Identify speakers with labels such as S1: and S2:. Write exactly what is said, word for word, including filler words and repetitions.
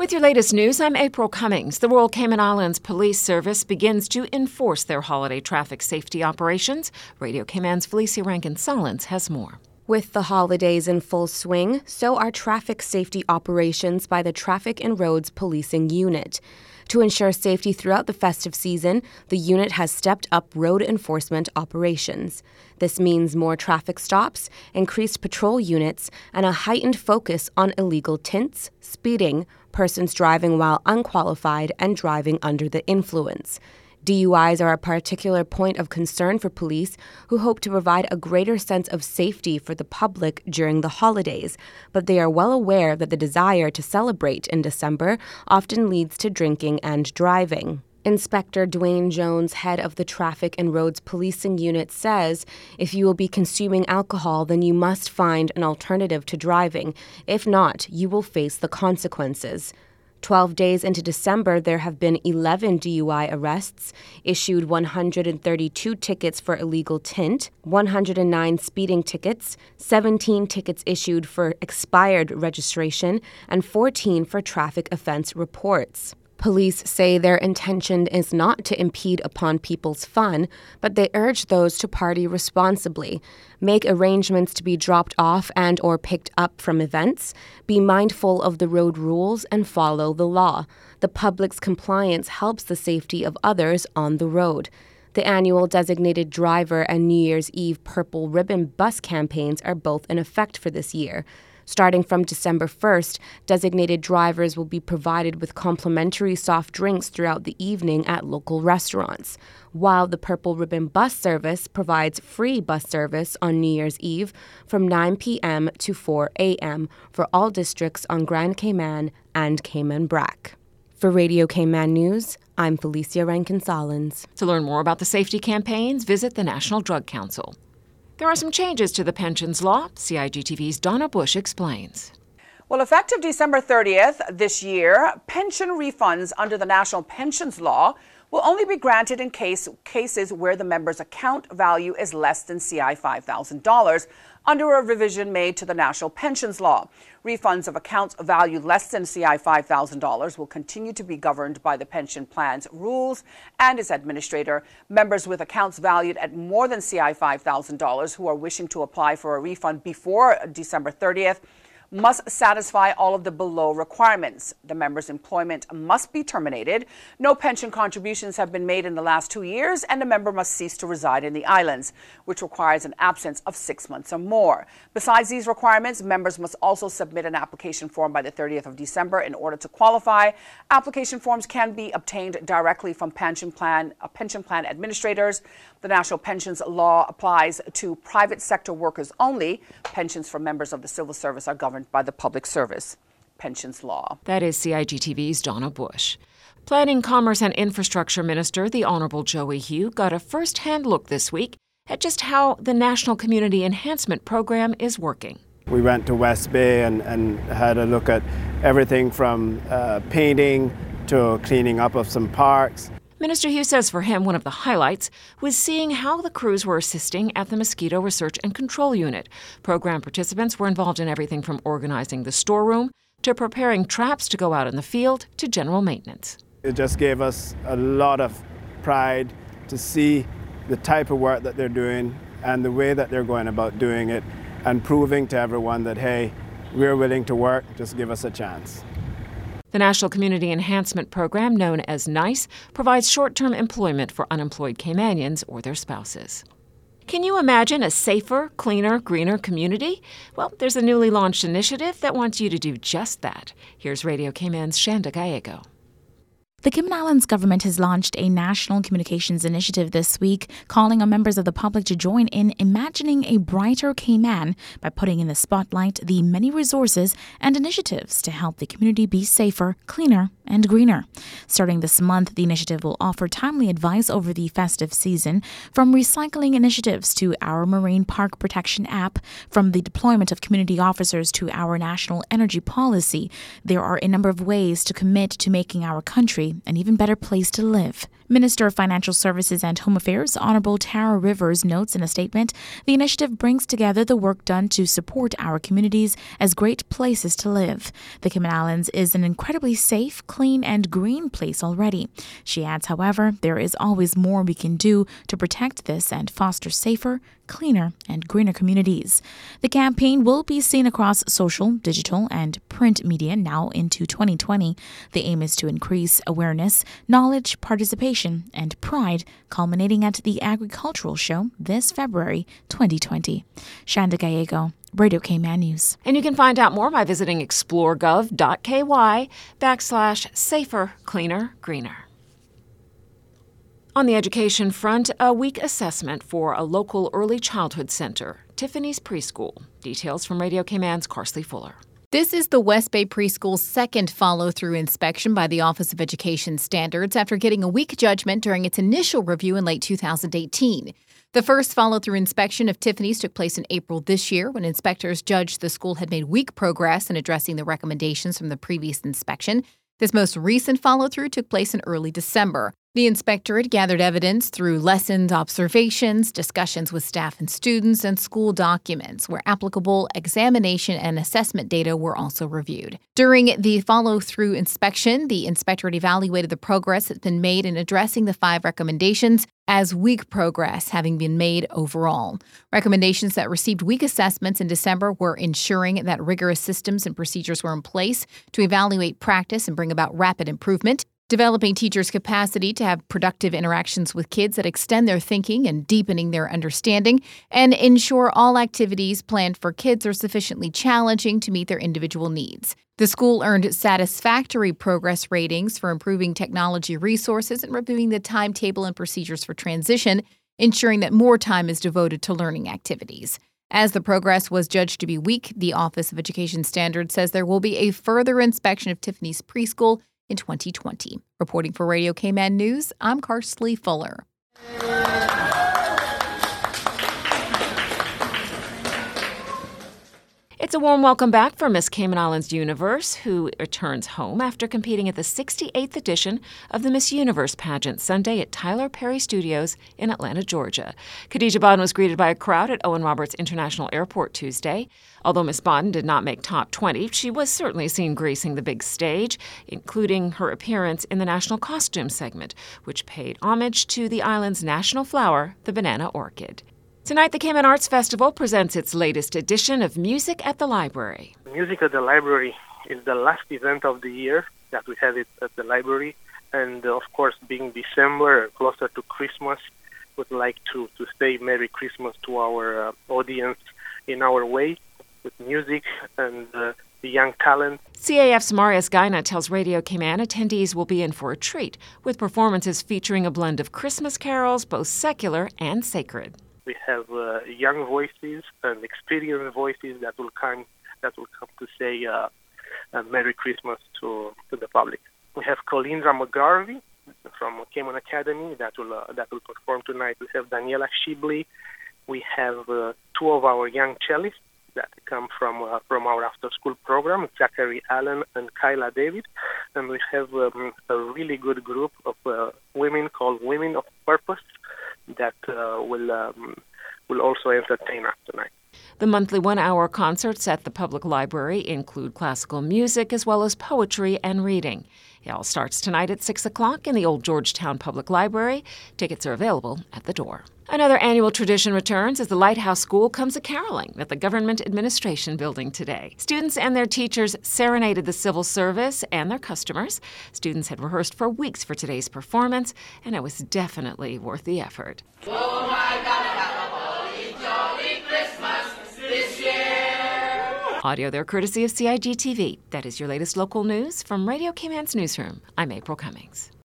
S1: With your latest news, I'm April Cummings. The Royal Cayman Islands Police Service begins to enforce their holiday traffic safety operations. Radio Cayman's Felicia Rankin-Solins has more.
S2: With the holidays in full swing, so are traffic safety operations by the Traffic and Roads Policing Unit. To ensure safety throughout the festive season, the unit has stepped up road enforcement operations. This means more traffic stops, increased patrol units, and a heightened focus on illegal tints, speeding, persons driving while unqualified, and driving under the influence. D U Is are a particular point of concern for police, who hope to provide a greater sense of safety for the public during the holidays, but they are well aware that the desire to celebrate in December often leads to drinking and driving. Inspector Dwayne Jones, head of the Traffic and Roads Policing Unit, says if you will be consuming alcohol, then you must find an alternative to driving. If not, you will face the consequences. Twelve days into December, there have been eleven D U I arrests, issued one hundred thirty-two tickets for illegal tint, one hundred nine speeding tickets, seventeen tickets issued for expired registration, and fourteen for traffic offense reports. Police say their intention is not to impede upon people's fun, but they urge those to party responsibly, make arrangements to be dropped off and or picked up from events, be mindful of the road rules, and follow the law. The public's compliance helps the safety of others on the road. The annual Designated Driver and New Year's Eve Purple Ribbon bus campaigns are both in effect for this year. Starting from December first, designated drivers will be provided with complimentary soft drinks throughout the evening at local restaurants, while the Purple Ribbon bus service provides free bus service on New Year's Eve from nine p.m. to four a.m. for all districts on Grand Cayman and Cayman Brac. For Radio Cayman News, I'm Felicia Rankin-Solins.
S1: To learn more about the safety campaigns, visit the National Drug Council. There are some changes to the pensions law. C I G T V's Donna Bush explains.
S3: Well, effective December thirtieth this year, pension refunds under the National Pensions Law will only be granted in case cases where the member's account value is less than C I five thousand dollars under a revision made to the National Pensions Law. Refunds of accounts valued less than C I five thousand dollars will continue to be governed by the pension plan's rules and its administrator. Members with accounts valued at more than C I five thousand dollars who are wishing to apply for a refund before December thirtieth must satisfy all of the below requirements. The member's employment must be terminated. No pension contributions have been made in the last two years, and the member must cease to reside in the islands, which requires an absence of six months or more. Besides these requirements, members must also submit an application form by the thirtieth of December in order to qualify. Application forms can be obtained directly from pension plan, uh, pension plan administrators. The National Pensions Law applies to private sector workers only. Pensions for members of the civil service are governed by the Public Service Pensions Law.
S1: That is C I G T V's Donna Bush. Planning, Commerce and Infrastructure Minister, the Honourable Joey Hew, got a first-hand look this week at just how the National Community Enhancement Program is working.
S4: We went to West Bay and, and had a look at everything from uh, painting to cleaning up of some parks.
S1: Minister Hew says for him, one of the highlights was seeing how the crews were assisting at the Mosquito Research and Control Unit. Program participants were involved in everything from organizing the storeroom to preparing traps to go out in the field to general maintenance.
S4: It just gave us a lot of pride to see the type of work that they're doing and the way that they're going about doing it and proving to everyone that, hey, we're willing to work, just give us a chance.
S1: The National Community Enhancement Program, known as NICE, provides short-term employment for unemployed Caymanians or their spouses. Can you imagine a safer, cleaner, greener community? Well, there's a newly launched initiative that wants you to do just that. Here's Radio Cayman's Shanda Gallego.
S5: The Cayman Islands government has launched a national communications initiative this week, calling on members of the public to join in imagining a brighter Cayman by putting in the spotlight the many resources and initiatives to help the community be safer, cleaner, and greener. Starting this month, the initiative will offer timely advice over the festive season, from recycling initiatives to our Marine Park Protection app, from the deployment of community officers to our national energy policy. There are a number of ways to commit to making our country luxury, an even better place to live. Minister of Financial Services and Home Affairs, Honorable Tara Rivers, notes in a statement, the initiative brings together the work done to support our communities as great places to live. The Cayman Islands is an incredibly safe, clean, and green place already. She adds, however, there is always more we can do to protect this and foster safer, cleaner, and greener communities. The campaign will be seen across social, digital, and print media now into twenty twenty. The aim is to increase awareness, knowledge, participation, and pride, culminating at the Agricultural Show this February twenty twenty. Shanda Gallego, Radio Cayman News.
S1: And you can find out more by visiting exploregov.ky backslash safer, cleaner, greener. On the education front, a week assessment for a local early childhood center, Tiffany's Preschool. Details from Radio Cayman's Carsley Fuller.
S6: This is the West Bay Preschool's second follow-through inspection by the Office of Education Standards after getting a weak judgment during its initial review in late two thousand eighteen. The first follow-through inspection of Tiffany's took place in April this year when inspectors judged the school had made weak progress in addressing the recommendations from the previous inspection. This most recent follow-through took place in early December. The inspectorate gathered evidence through lessons, observations, discussions with staff and students, and school documents, where applicable examination and assessment data were also reviewed. During the follow-through inspection, the inspectorate evaluated the progress that's been made in addressing the five recommendations as weak progress having been made overall. Recommendations that received weak assessments in December were ensuring that rigorous systems and procedures were in place to evaluate practice and bring about rapid improvement, developing teachers' capacity to have productive interactions with kids that extend their thinking and deepening their understanding, and ensure all activities planned for kids are sufficiently challenging to meet their individual needs. The school earned satisfactory progress ratings for improving technology resources and reviewing the timetable and procedures for transition, ensuring that more time is devoted to learning activities. As the progress was judged to be weak, the Office of Education Standards says there will be a further inspection of Tiffany's Preschool in twenty twenty. Reporting for Radio Cayman News, I'm Carsley Fuller.
S1: It's a warm welcome back for Miss Cayman Islands Universe, who returns home after competing at the sixty-eighth edition of the Miss Universe pageant Sunday at Tyler Perry Studios in Atlanta, Georgia. Khadija Baden was greeted by a crowd at Owen Roberts International Airport Tuesday. Although Miss Baden did not make top twenty, she was certainly seen gracing the big stage, including her appearance in the national costume segment, which paid homage to the island's national flower, the banana orchid. Tonight, the Cayman Arts Festival presents its latest edition of Music at the Library.
S7: Music at the Library is the last event of the year that we have it at the library. And, uh, of course, being December, closer to Christmas, would like to, to say Merry Christmas to our uh, audience in our way with music and uh, the young talent.
S1: C A F's Marius Gaina tells Radio Cayman attendees will be in for a treat, with performances featuring a blend of Christmas carols, both secular and sacred.
S7: We have uh, young voices and experienced voices that will come that will come to say uh, uh, Merry Christmas to to the public. We have Colindra McGarvey from Cayman Academy that will uh, that will perform tonight. We have Daniela Shibley. We have uh, two of our young cellists that come from uh, from our after-school program, Zachary Allen and Kyla David. And we have um, a really good group of uh, women called Women of Purpose that uh, will um, will also entertain us tonight.
S1: The monthly one-hour concerts at the public library include classical music as well as poetry and reading. It all starts tonight at six o'clock in the Old Georgetown Public Library. Tickets are available at the door. Another annual tradition returns as the Lighthouse School comes a-caroling at the Government Administration Building today. Students and their teachers serenaded the civil service and their customers. Students had rehearsed for weeks for today's performance, and it was definitely worth the effort.
S8: Oh my God, have a holy jolly Christmas this year.
S1: Audio there courtesy of C I G T V. That is your latest local news from Radio Cayman's newsroom. I'm April Cummings.